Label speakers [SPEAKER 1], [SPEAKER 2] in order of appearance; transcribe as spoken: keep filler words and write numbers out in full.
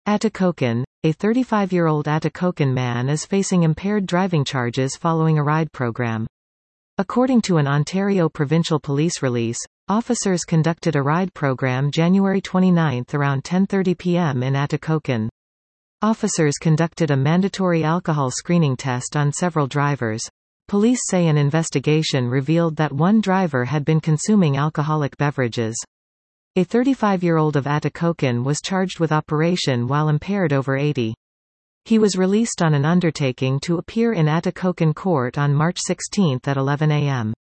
[SPEAKER 1] Atikokan. A thirty-five-year-old Atikokan man is facing impaired driving charges following a ride program. According to an Ontario Provincial Police release, officers conducted a ride program January twenty-ninth around ten thirty p m in Atikokan. Officers conducted a mandatory alcohol screening test on several drivers. Police say an investigation revealed that one driver had been consuming alcoholic beverages. A thirty-five-year-old of Atikokan was charged with operation while impaired over eighty. He was released on an undertaking to appear in Atikokan court on March sixteenth at eleven a m